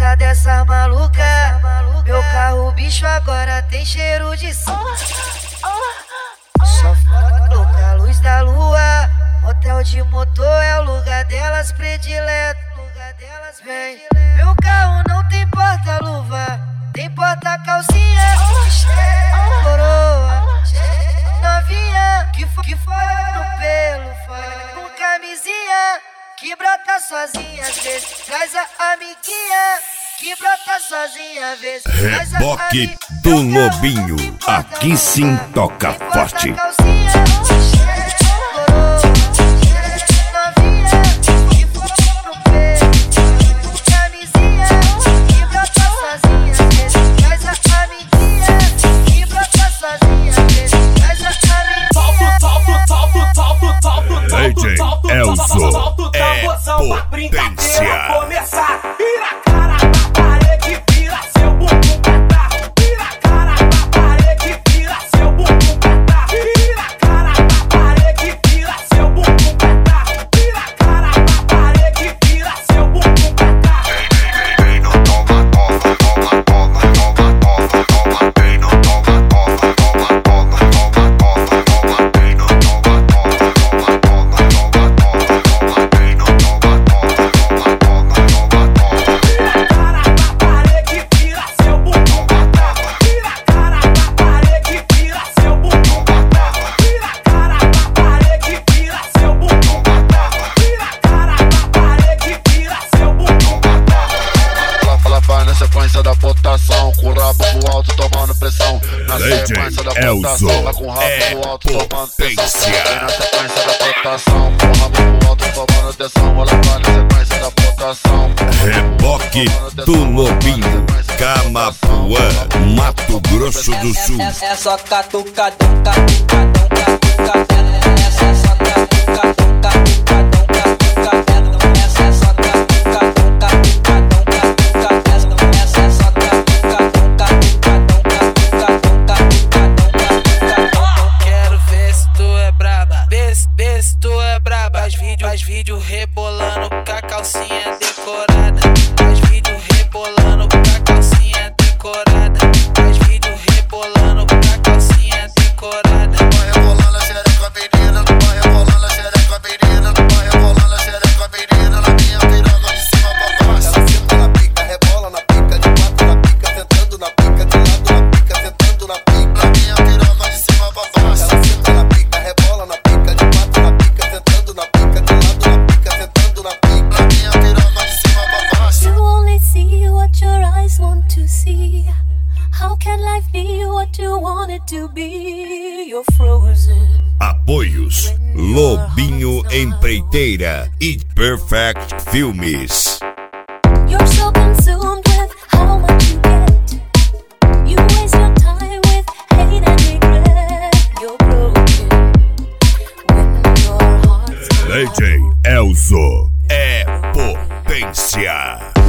gosta dessa maluca. Meu carro, bicho, agora tem cheiro de sal. Só foca, luz da lua. Hotel de motor é o lugar delas predileto. Vem, meu carro não tem porta-luva, tem porta-calcinha. Coroa, novinha, que fora no pelo, fora com camisinha, que brota sozinha às vezes, traz a amiguinha, que brota sozinha às vezes. Reboque do Lobinho, aqui sim toca forte. DJ Elzo é potência. Vira a cara pra parede, vira seu bumbum pra trás. Vira a cara pra parede, vira seu bumbum pra trás. Vira a cara pra parede, vira seu bumbum pra trás. Vira a cara pra parede, vira seu bumbum pra trás. Vem no toma, toma, toma, toma, toma, toma, toma. Vem no toma, toma, toma, toma, toma, toma, toma. Vem no toma, toma, toma, toma, toma, toma. Vem no toma, toma, toma, toma, toma, toma. Vira a cara pra parede, vira seu bumbum pra trás. Vira a cara pra parede, vira seu bumbum pra trás. Vira a cara pra parede, vira seu bumbum pra trás. Vira a cara pra parede, vira seu bumbum pra trás. Ela vai na sequência da botação, com o rabo pro alto tomando pressão. Na sequência da botação, vai com o rabo pro alto tomando pressão. Vem na sequência da botação, com o rabo pro alto tomando atenção. Ela vai na sequência da botação. Reboque do Lobinho, Camapuã, Mato Grosso do Sul. É só catucadão, catucadão, catucadão. Essa é só catucadão, catucadão, catucadão. Essa é só catucadão, catucadão, catucadão. Essa é só catucadão, catucadão, catucadão, catucadão. Quero ver se tu é braba, vê se tu é braba. Faz vídeo rebolando com a calcinha decorada. Faz vídeo rebolando com a calcinha decorada. Faz vídeo rebolando com a calcinha decorada. Vai rebolando a xereca menina, vai rebolando a xereca menina, vai rebolando a xereca menina. Na minha piroga de cima pra baixo. Ela senta na pica, rebola na pica, de quatro na pica, sentando na pica, de lado na pica, sentando na pica. Na minha piroga de cima pra baixo. Ela senta na pica, rebola na pica, de quatro na pica, sentando na pica, de lado na pica, sentando na pica. Na minha piroga de cima pra baixo. You only see what your eyes want to see. How can life be what you want it to be? You're frozen. Apoios Lobinho Empreiteira e Perfect Filmes. You're so consumed with how much you get. You waste your time with hate and regret. You're broken when your heart's DJ Elzo é potência.